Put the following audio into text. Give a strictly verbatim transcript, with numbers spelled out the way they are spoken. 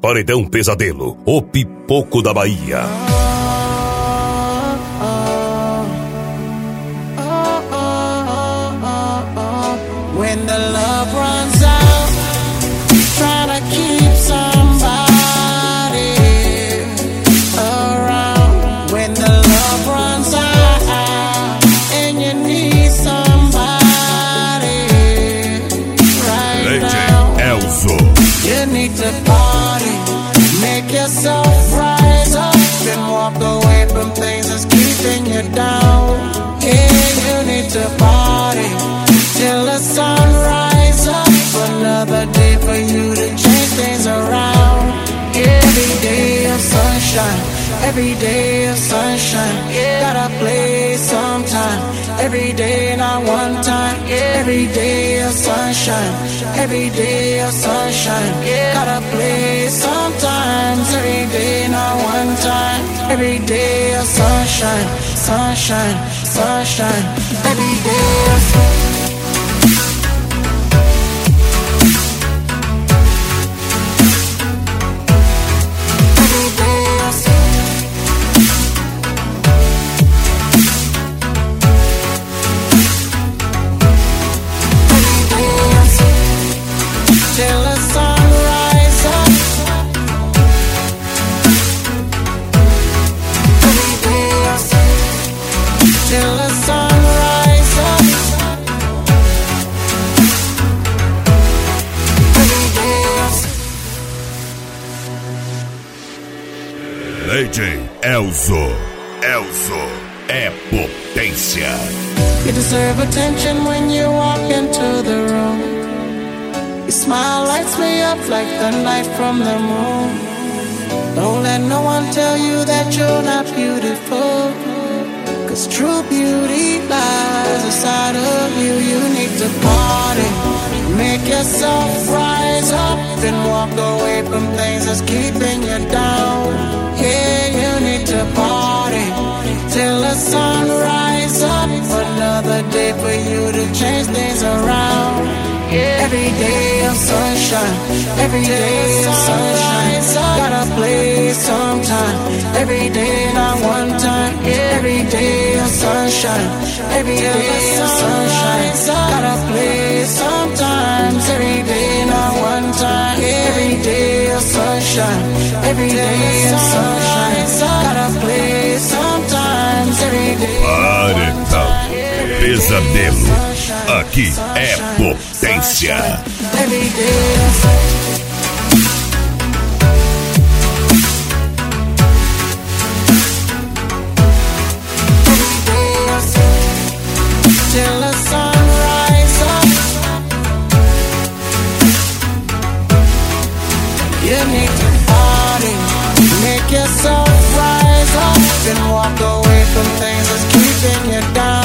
Paredão Pesadelo, o pipoco da Bahia. When the love runs out, try to keep somebody around. When the love runs out and you need somebody right now, Elzo. you need to party, make yourself rise up and walk away from things that's keeping you down. Yeah, you need to party till the sun rise up. Another day for you to change things around. Every day of sunshine, every day of sunshine. Gotta play sometime, every day not one time. Every day of sunshine, every day of sunshine. Gotta play sometimes, every day not one time. Every day of sunshine, sunshine, sunshine. Every day of sunshine. Till the sun rise up. Every day till the sun rise up. Every day D J Elzo. Elzo é potência. You deserve attention when you walk into the room. Your smile lights me up like the light from the moon. Don't let no one tell you that you're not beautiful, 'cause true beauty lies inside of you. You need to party, make yourself rise up and walk away from things that's keeping you down. Yeah, you need to party till the sun rise up. Another day for you to change things around. Every day of sunshine, every day of sunshine. Gotta play sometime, every day not one time. Every day of sunshine, every day of sunshine. Gotta play sometimes, every day not one time. Every day of sunshine, every day of sunshine. Gotta play sometimes, every day. Paredão Pesadelo, aqui é potência. Every day of sunshine. Till the sun rise up. You need to party, make yourself rise up and walk away from things that's keeping you down.